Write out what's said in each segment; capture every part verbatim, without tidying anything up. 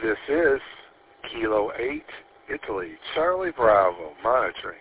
This is Kilo eight, Italy, Charlie Bravo, monitoring.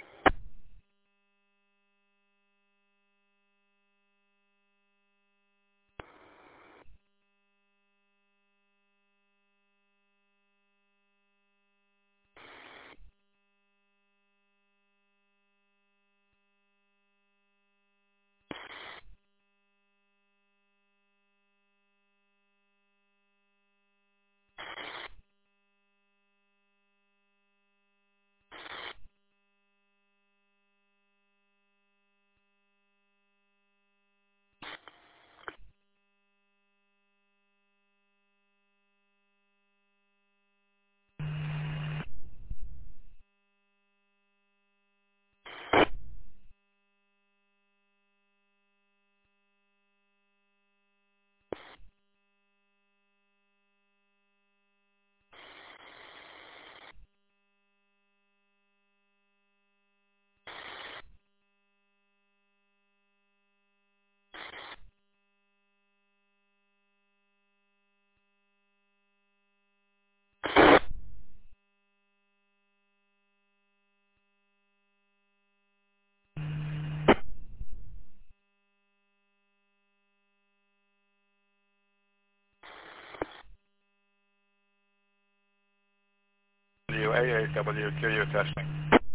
W A eight W Q U testing.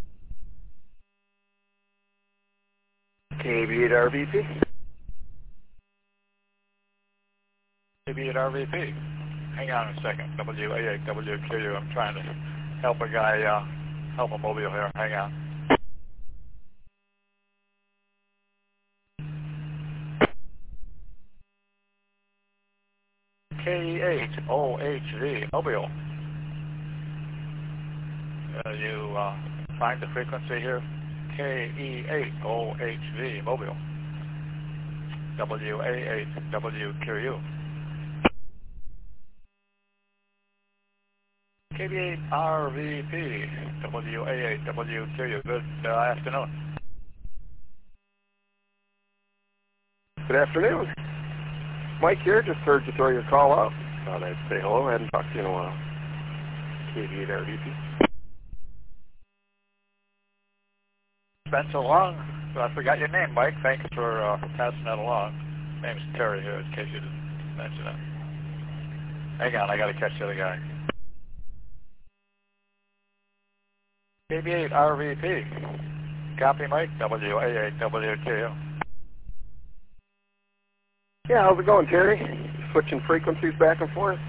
K B eight R V P. K B eight R V P. Hang on a second. W A eight W Q U. I'm trying to help a guy, uh, help a mobile here. Hang on. K E eight O H V, mobile. Uh, you uh, find the frequency here? K E eight O H V, mobile. W A eight W Q U. K B eight R V P, W A eight W Q U. Good uh, afternoon. Good afternoon. Mike here, just heard you throw your call out. Thought I'd say hello, I hadn't talked to you in a while. K B eight R V P. It's been so long, so I forgot your name, Mike. Thanks for uh, passing that along. My name's Terry here, in case you didn't mention it. Hang on, I got to catch the other guy. K B eight R V P. Copy, Mike. W A eight W Q U. Yeah, how's it going, Terry? Switching frequencies back and forth?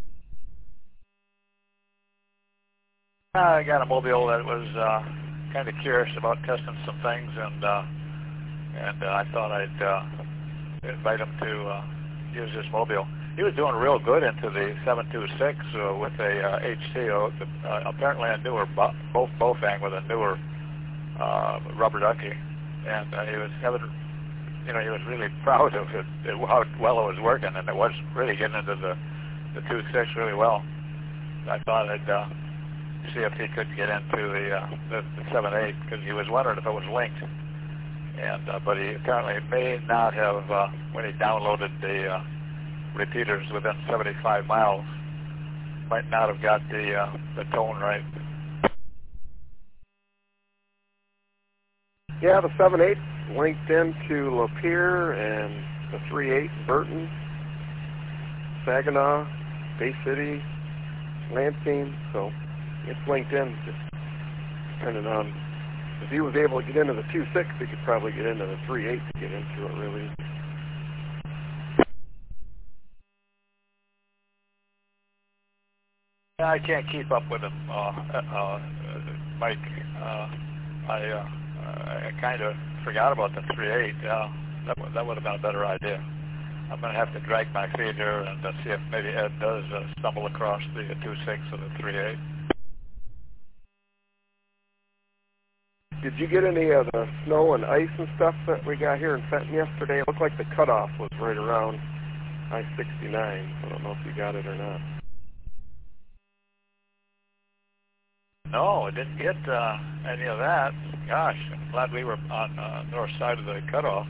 Uh, I got a mobile that was uh, kind of curious about testing some things, and uh, and uh, I thought I'd uh, invite him to uh, use this mobile. He was doing real good into the seven two six uh, with a uh, H C O, uh, apparently a newer both Bofang with a newer uh, rubber ducky, and uh, he was having, you know, he was really proud of it, how well it was working, and it was really getting into the the two six really well. I thought I'd uh, see if he could get into the uh, the, the seven eight, because he was wondering if it was linked, and uh, but he apparently may not have uh, when he downloaded the uh, repeaters within seventy-five miles, might not have got the uh, the tone right. Yeah, the seven eight linked into Lapeer and the three eight Burton, Saginaw, Bay City, Lansing, so it's linked in, just depending on, if he was able to get into the two six, he could probably get into the three eight to get into it really. Yeah, I can't keep up with him, uh, uh, Mike. Uh, I, uh, I kind of forgot about the three eight. Uh, that, that would have been a better idea. I'm going to have to drag my feet here and uh, see if maybe Ed does uh, stumble across the two six or the three eight. Did you get any of the snow and ice and stuff that we got here in Fenton yesterday? It looked like the cutoff was right around I sixty-nine, so I don't know if you got it or not. No, I didn't get uh, any of that. Gosh, I'm glad we were on uh, north side of the cutoff.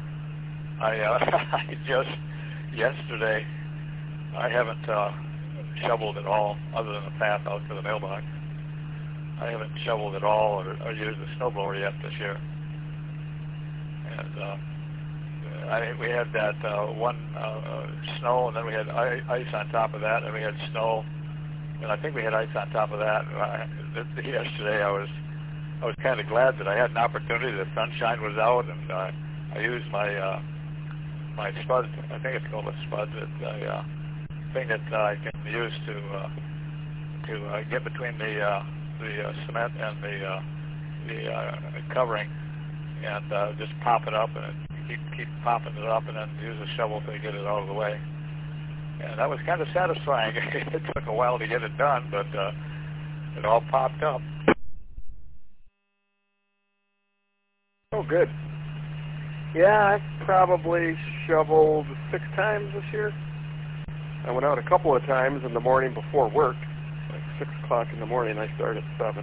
I, uh, I just, yesterday, I haven't uh, shoveled at all, other than the path out to the mailbox. I haven't shoveled at all or, or used a snowblower yet this year. And uh, I, we had that uh, one uh, uh, snow, and then we had ice on top of that, and we had snow, and I think we had ice on top of that. I, yesterday, I was I was kind of glad that I had an opportunity. The sunshine was out, and uh, I used my uh, my spud. I think it's called a spud. It's a uh, thing that uh, I can use to uh, to uh, get between the uh, the uh, cement and the uh, the uh, covering, and uh, just pop it up and keep keep popping it up, and then use a shovel to get it out of the way. And that was kind of satisfying. It took a while to get it done, but uh, it all popped up. Oh, good. Yeah, I probably shoveled six times this year. I went out a couple of times in the morning before work, like six o'clock in the morning. I start at seven.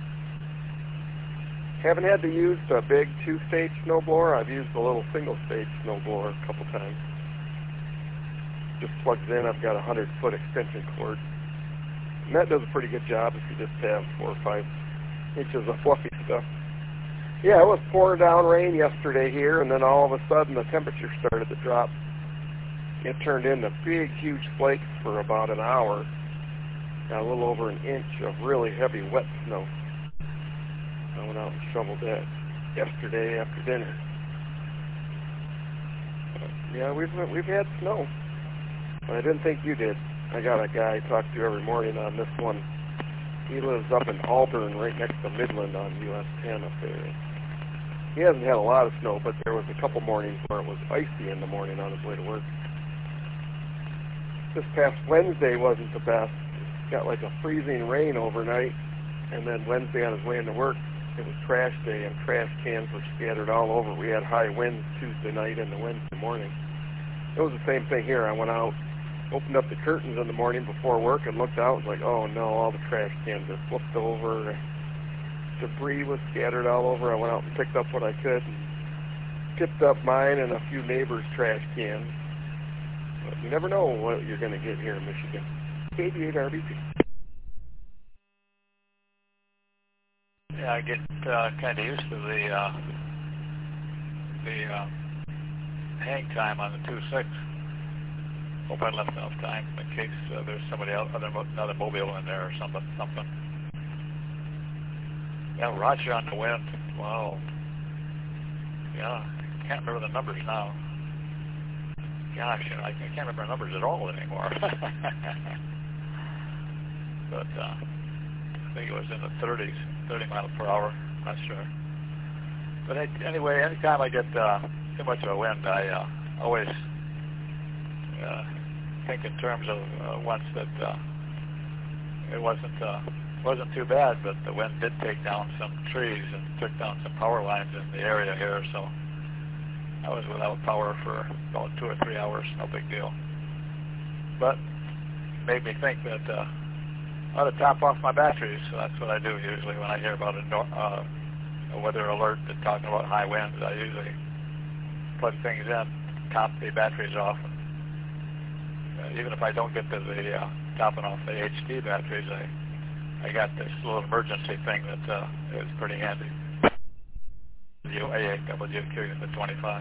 Haven't had to use a big two-stage snowblower. I've used a little single-stage snowblower a couple times. Just plugs in. I've got a hundred-foot extension cord. And that does a pretty good job if you just have four or five inches of fluffy stuff. Yeah, it was pouring down rain yesterday here, and then all of a sudden the temperature started to drop. It turned into big, huge flakes for about an hour. Got a little over an inch of really heavy, wet snow. I went out and shoveled that yesterday after dinner. But yeah, we've we've had snow, but I didn't think you did. I got a guy I talk to every morning on this one. He lives up in Auburn, right next to Midland on U S ten up there. He hasn't had a lot of snow, but there was a couple mornings where it was icy in the morning on his way to work. This past Wednesday wasn't the best. Got like a freezing rain overnight, and then Wednesday on his way into work, it was trash day, and trash cans were scattered all over. We had high winds Tuesday night and the Wednesday morning. It was the same thing here. I went out, opened up the curtains in the morning before work, and looked out, and was like, oh no, all the trash cans are flipped over. Debris was scattered all over. I went out and picked up what I could, and tipped up mine and a few neighbors' trash cans. But you never know what you're going to get here in Michigan. K D eight R B P. Yeah, I get uh, kind of used to the uh, the uh, hang time on the two six. Hope I left enough time in case uh, there's somebody else, other, another mobile in there or something. something. Yeah, Roger on the wind. Wow. Yeah, I can't remember the numbers now. Gosh, you know, I can't remember the numbers at all anymore. But uh, I think it was in the thirties, thirty miles per hour. Not sure. But anyway, anytime I get uh, too much of a wind, I uh, always uh, think in terms of uh, once that uh, it wasn't uh, wasn't too bad, but the wind did take down some trees and took down some power lines in the area here. So I was without power for about two or three hours. No big deal. But it made me think that. Uh, I ought to top off my batteries, so that's what I do usually when I hear about a, uh, a weather alert that's talking about high winds. I usually plug things in, top the batteries off. And, uh, even if I don't get to the uh, topping off the H D batteries, I I got this little emergency thing that uh, is pretty handy. W A W Q to twenty-five.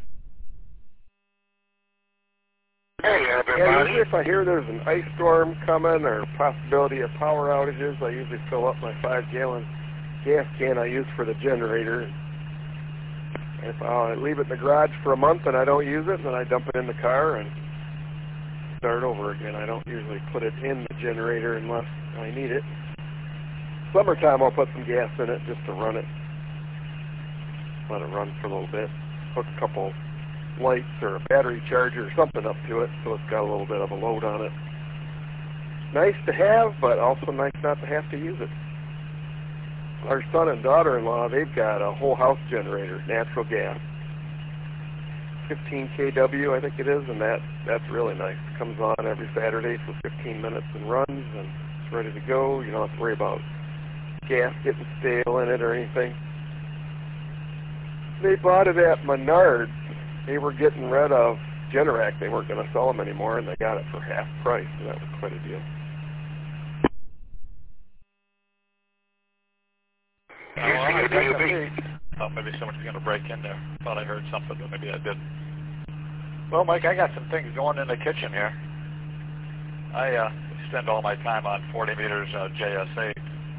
Hey, everybody. Yeah, usually if I hear there's an ice storm coming or possibility of power outages, I usually fill up my five-gallon gas can I use for the generator. If I leave it in the garage for a month and I don't use it, then I dump it in the car and start over again. I don't usually put it in the generator unless I need it. Summertime, I'll put some gas in it just to run it. Let it run for a little bit. Hook a couple lights or a battery charger or something up to it so it's got a little bit of a load on it. Nice to have, but also nice not to have to use it. Our son and daughter-in-law, they've got a whole house generator, natural gas. fifteen K W, I think it is, and that that's really nice. It comes on every Saturday for fifteen minutes and runs, and it's ready to go. You don't have to worry about gas getting stale in it or anything. They bought it at Menards. They were getting rid of Generac. They weren't going to sell them anymore, and they got it for half price, so that was quite a deal. Uh, well, I definitely, oh, maybe someone's going to break in there. Thought I heard something, but maybe I didn't. Well, Mike, I got some things going in the kitchen here. I uh, spend all my time on forty meters uh, J S eight,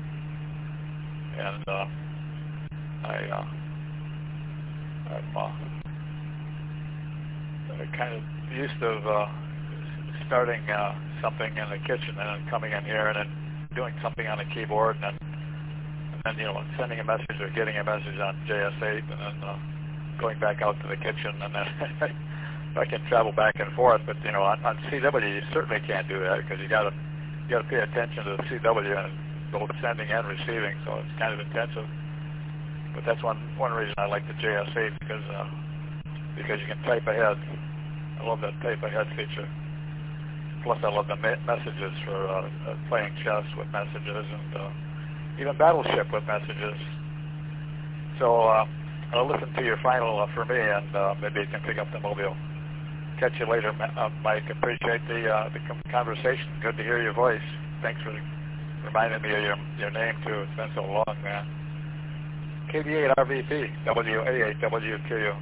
and uh, I, uh, I'm uh, kind of used to uh, starting uh, something in the kitchen and then coming in here and then doing something on the keyboard and then, and then you know, sending a message or getting a message on J S eight and then uh, going back out to the kitchen, and then I can travel back and forth. But you know, on, on C W you certainly can't do that because you got to you got to pay attention to the C W and both sending and receiving. So it's kind of intensive. But that's one one reason I like the J S eight, because uh, because you can type ahead. I love that type ahead feature. Plus, I love the me messages for uh, uh, playing chess with messages and uh, even Battleship with messages. So uh, I'll listen to your final uh, for me, and uh, maybe you can pick up the mobile. Catch you later, uh, Mike. Appreciate the uh, the conversation. Good to hear your voice. Thanks for reminding me of your your name too. It's been so long, man. K D eight R V P, W A eight W Q U.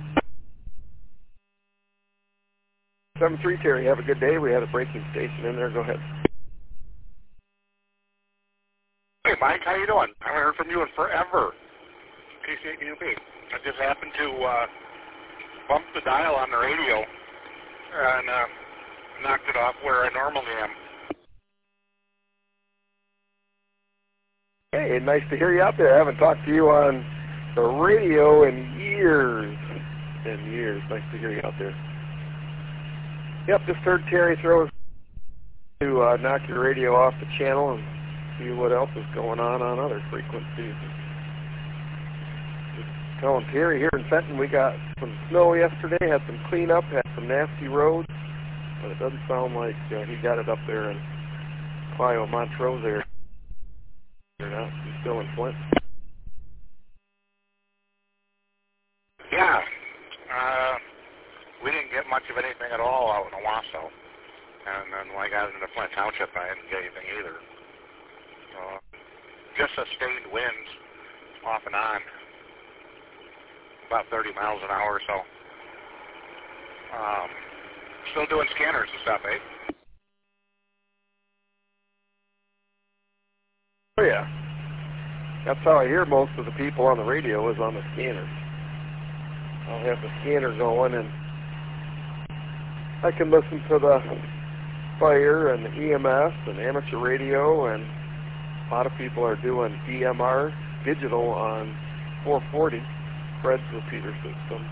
seven three, Terry. Have a good day. We had a breaking station in there. Go ahead. Hey, Mike. How you doing? I haven't heard from you in forever. K C eight U B. I just happened to uh, bump the dial on the radio and uh, knocked it off where I normally am. Hey, nice to hear you out there. I haven't talked to you on the radio in years and years. Nice to hear you out there. Yep, just heard Terry throw us to uh, knock your radio off the channel and see what else is going on on other frequencies. Just telling Terry here in Fenton we got some snow yesterday, had some cleanup, had some nasty roads, but it doesn't sound like uh, he got it up there in Clio Montrose area. Now. He's still in Flint. Yeah. Uh, we didn't get much of anything at all out in Owasso. And then when I got into Flint Township, I didn't get anything either. Uh, just sustained winds off and on. About thirty miles an hour or so. Um, still doing scanners and stuff, eh? Oh, yeah. That's how I hear most of the people on the radio, is on the scanner. I'll have the scanner going, and I can listen to the fire and the E M S and amateur radio, and a lot of people are doing D M R digital on four forty, Fred's repeater system.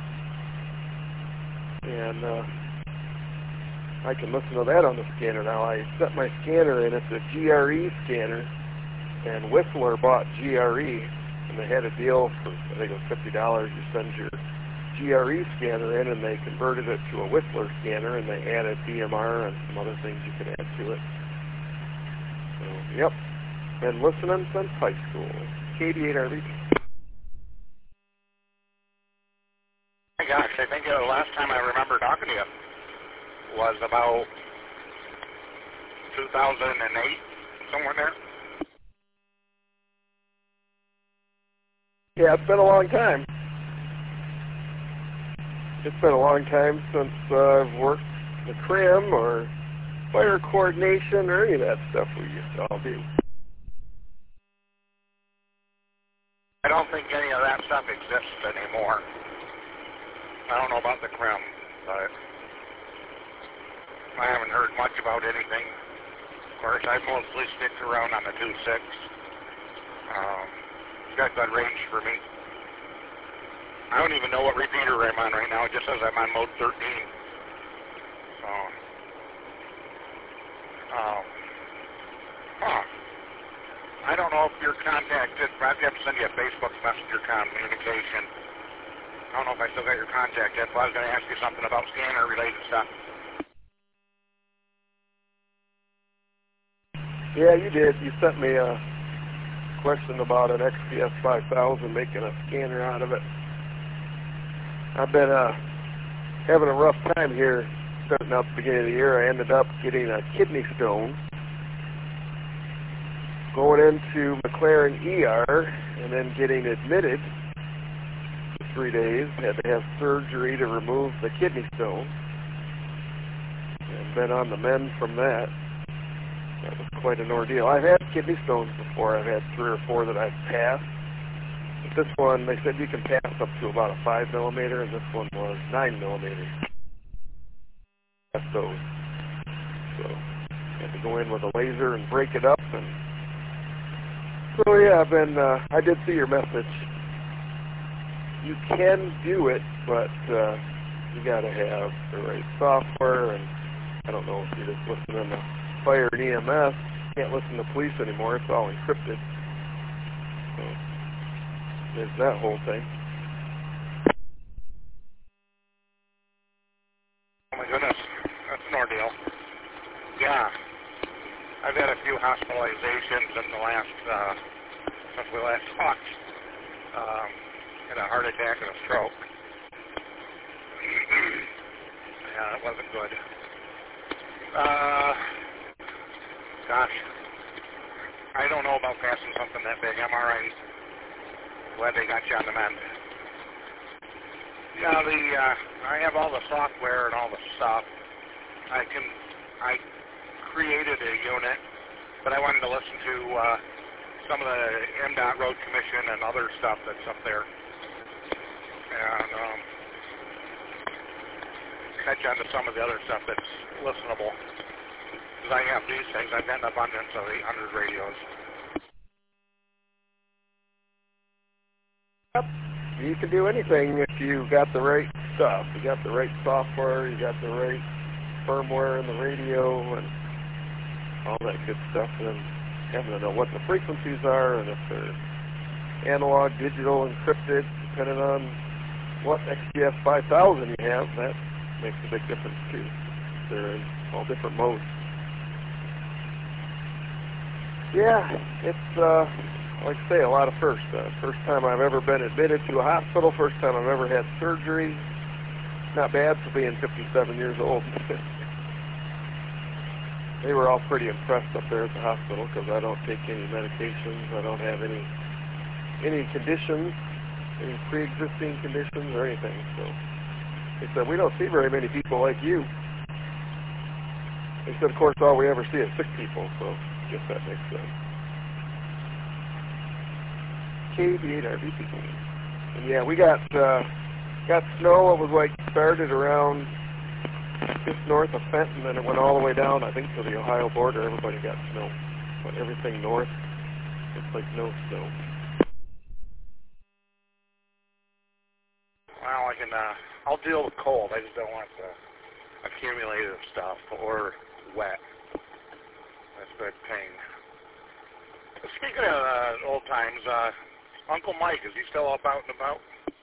And uh, I can listen to that on the scanner now. I set my scanner, and it's a G R E scanner. And Whistler bought G R E, and they had a deal for, I think it was fifty dollars. You send your G R E scanner in, and they converted it to a Whistler scanner, and they added D M R and some other things you could add to it. So, yep. Been listening since high school. K D eight R V P. My gosh, I think the last time I remember talking to you was about two thousand eight, somewhere in there. Yeah, it's been a long time. It's been a long time since uh, I've worked the C R I M or fire coordination or any of that stuff we used to all do. I don't think any of that stuff exists anymore. I don't know about the C R I M, but I haven't heard much about anything. Of course, I mostly stick around on the two six. Um, got good range for me. I don't even know what repeater I'm on right now. It just says I'm on mode thirteen. So, um, huh. I don't know if you're contacted. I'd have to send you a Facebook Messenger communication. I don't know if I still got your contact yet, but I was going to ask you something about scanner-related stuff. Yeah, you did. You sent me a question about an X P S five thousand, making a scanner out of it. I've been uh, having a rough time here starting out the beginning of the year. I ended up getting a kidney stone, going into McLaren E R and then getting admitted for three days. Had to have surgery to remove the kidney stone. And been on the mend from that. That was quite an ordeal. I've had kidney stones before. I've had three or four that I've passed. But this one, they said you can pass up to about a five millimeter, and this one was nine millimeters. That's those. So I had to go in with a laser and break it up. And so yeah, I've been. Uh, I did see your message. You can do it, but uh, you got to have the right software. And I don't know if you're just listening to fire and E M S. You can't listen to police anymore. It's all encrypted. So there's that whole thing. Oh my goodness, that's an ordeal. Yeah, I've had a few hospitalizations in the last, uh, since we last talked. Um, had a heart attack and a stroke. Yeah, it wasn't good. Uh, gosh, I don't know about passing something that big. I'm all right. Glad they got you on the mend. Yeah, the uh, I have all the software and all the stuff. I can I created a unit, but I wanted to listen to uh, some of the M DOT Road Commission and other stuff that's up there, and um, catch on to some of the other stuff that's listenable. Because I have these things, I've got an abundance of eight hundred radios. Yep. You can do anything if you got the right stuff. You got the right software, you got the right firmware in the radio, and all that good stuff. And having to know what the frequencies are, and if they're analog, digital, encrypted, depending on what X P S five thousand you have, that makes a big difference too. They're in all different modes. Yeah, it's, uh, like I say, a lot of firsts. Uh, first time I've ever been admitted to a hospital, first time I've ever had surgery. Not bad for being fifty-seven years old. They were all pretty impressed up there at the hospital because I don't take any medications. I don't have any any conditions, any pre-existing conditions or anything. So they said, we don't see very many people like you. They said, of course, all we ever see is sick people, so I guess that makes sense. K B eight R B P. And yeah, we got uh, got snow. It was like started around just north of Fenton, and it went all the way down, I think, to the Ohio border. Everybody got snow. But everything north, looks like no snow. Well, I can, uh, I'll deal with cold. I just don't want the accumulated stuff or wet. That's a big pain. Speaking of uh, old times, uh, Uncle Mike, is he still up out and about?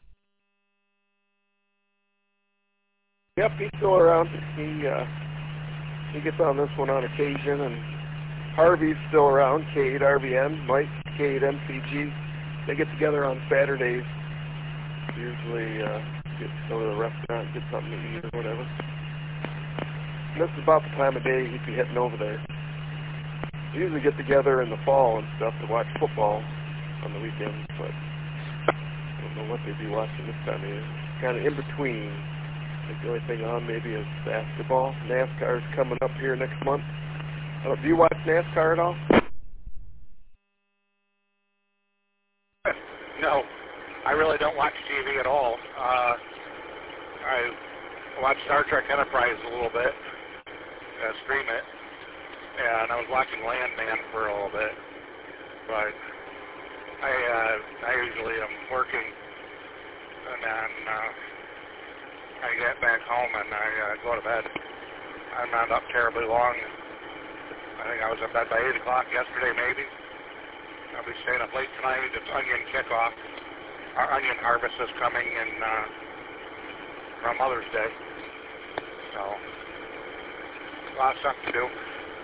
Yep, he's still around. He uh, he gets on this one on occasion, and Harvey's still around. K eight R V N, Mike, K eight M C G. They get together on Saturdays. Usually uh, get to go to the restaurant, get something to eat or whatever. And this is about the time of day he'd be heading over there. We usually get together in the fall and stuff to watch football on the weekends, but I don't know what they'd be watching this time of year. Kind of in between. I think the only thing on maybe is basketball. NASCAR's coming up here next month. Uh, do you watch NASCAR at all? No, I really don't watch T V at all. Uh, I watch Star Trek Enterprise a little bit, uh, stream it, and I was watching Landman for a little bit, but I uh, I usually am working, and then uh, I get back home and I uh, go to bed. I'm not up terribly long. I think I was in bed by eight o'clock yesterday, maybe. I'll be staying up late tonight. It's onion kickoff. Our onion harvest is coming in uh, from Mother's Day. So, a lot of stuff to do.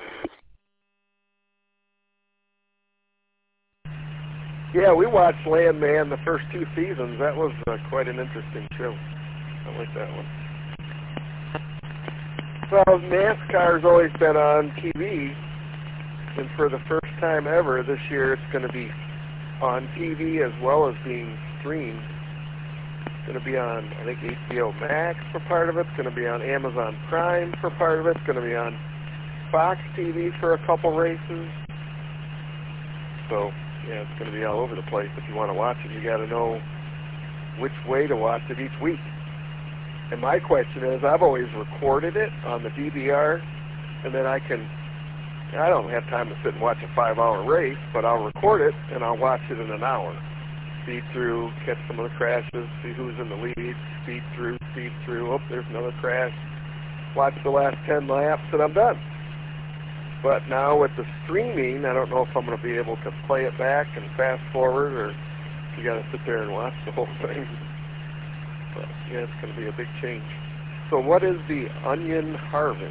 Yeah, we watched Landman the first two seasons. That was uh, quite an interesting show. I like that one. Well, NASCAR's always been on T V, And for the first time ever this year, it's going to be on T V as well as being streamed. It's going to be on, I think, H B O Max for part of it. It's going to be on Amazon Prime for part of it. It's going to be on Fox T V for a couple races. So, yeah, it's going to be all over the place. If you want to watch it, you got to know which way to watch it each week. And my question is, I've always recorded it on the D V R, and then I can, I don't have time to sit and watch a five-hour race, but I'll record it, and I'll watch it in an hour. Speed through, catch some of the crashes, see who's in the lead, speed through, speed through, oh, there's another crash, watch the last ten laps, and I'm done. But now with the streaming, I don't know if I'm going to be able to play it back and fast forward, or you got to sit there and watch the whole thing. But yeah, it's going to be a big change. So what is the onion harvest?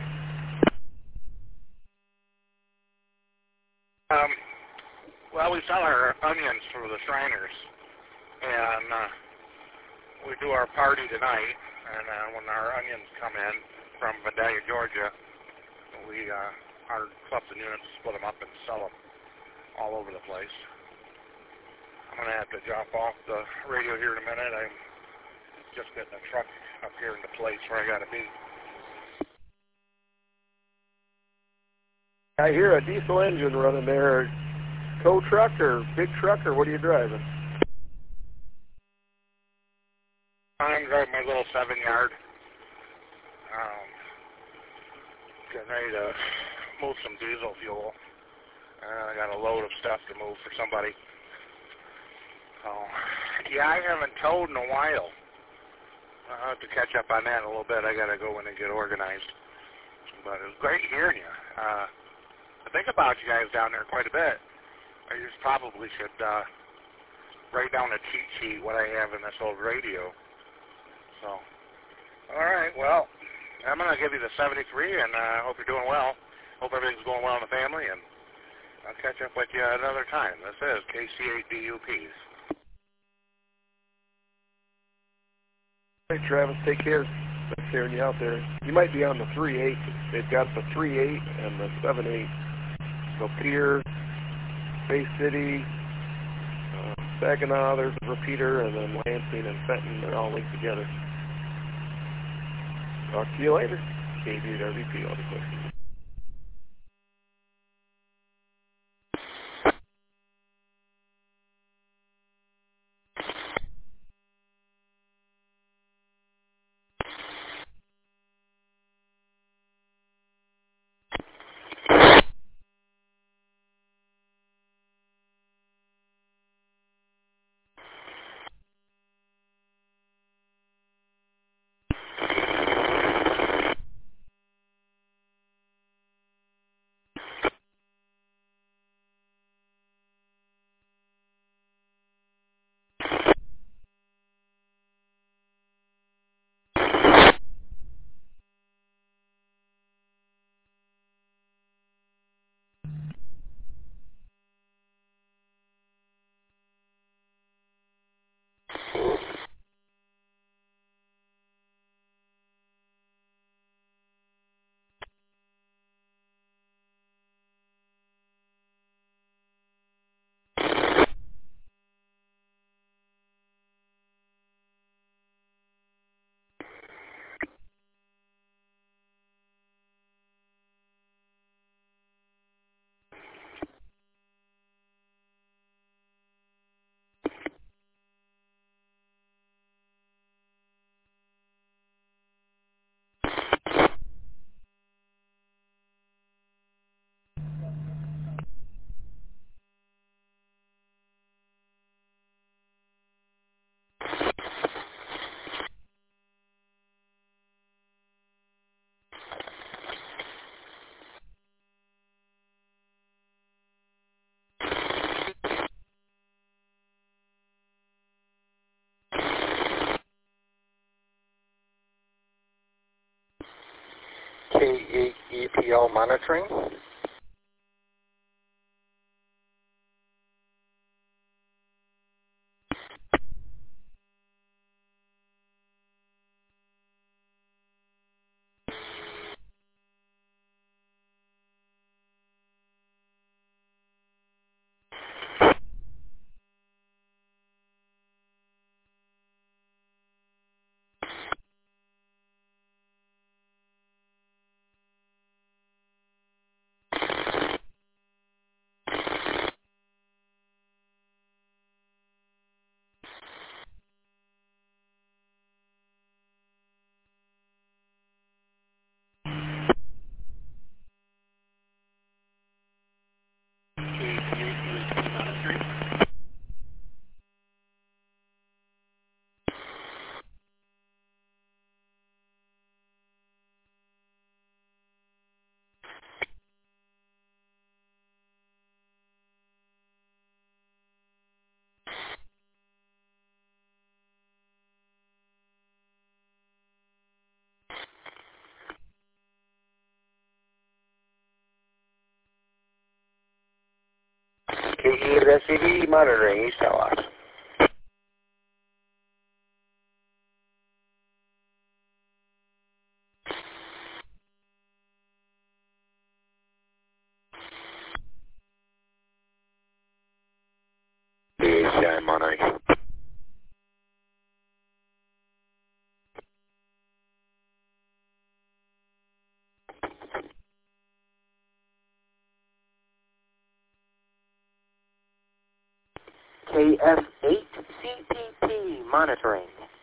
Um, well, we sell our onions for the Shriners, and uh, we do our party tonight, and uh, when our onions come in from Vidalia, Georgia, we, uh, our clubs and units split them up and sell them all over the place. I'm going to have to drop off the radio here in a minute. I'm just getting a truck up here in the place where I got to be. I hear a diesel engine running there. Tow truck or big truck, or what are you driving? I'm driving my little seven-yard. Um, getting ready to move some diesel fuel. Uh, I got a load of stuff to move for somebody. So, yeah, I haven't towed in a while. I'll have to catch up on that in a little bit. I got to go in and get organized. But it was great hearing you. Uh, I think about you guys down there quite a bit. I just probably should uh, write down a cheat sheet what I have in this old radio. So, all right, well, I'm going to give you the seventy-three, and I uh, hope you're doing well. Hope everything's going well in the family, and I'll catch up with you another time. This is K C eight D U Ps. Hey, Travis, take care. Nice hearing you out there. You might be on the three eight. They've got the three eight and the seven eight. So Pierre, Bay City, uh, Saginaw, there's a repeater, and then Lansing and Fenton, they're all linked together. Talk to you later. K D W P, all the questions. K eight E P L monitoring. C E of S C V monitoring, East Telos. B A C I monitoring. K F eight C P P monitoring.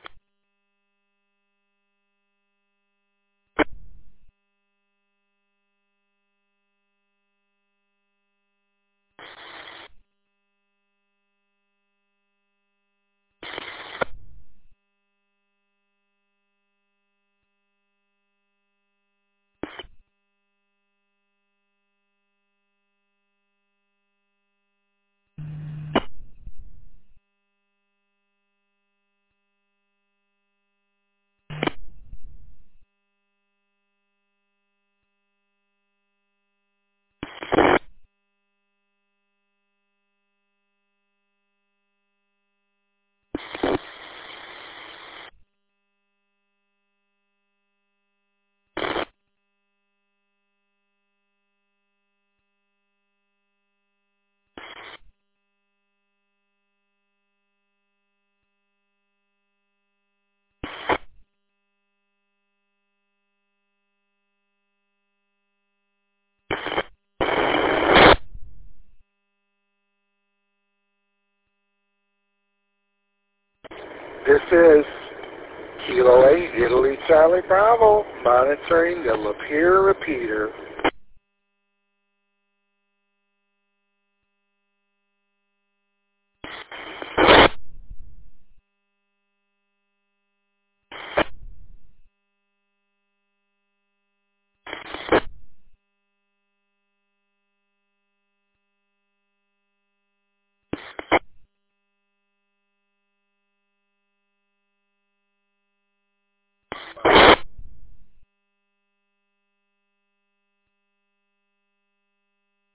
This is Kilo eight, Italy Charlie Bravo, monitoring the Lapeer repeater.